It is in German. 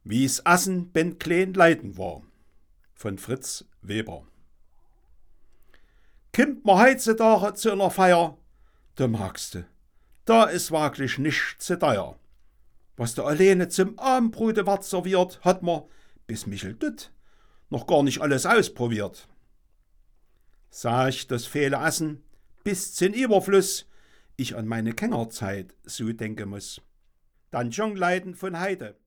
Wie's Essen ben klein Leiden war, von Fritz Weber. Kimmt ma heutzutage zu einer Feier, da magst du, da ist wirklich nicht zu teuer. Was da alleine zum Abendbrot wird serviert, hat ma, bis Michel Dutt, noch gar nicht alles ausprobiert. Sah ich das viele Essen bis zum Überfluss, ich an meine Kennerzeit so denken muss. Dann schon Leiden von Heide.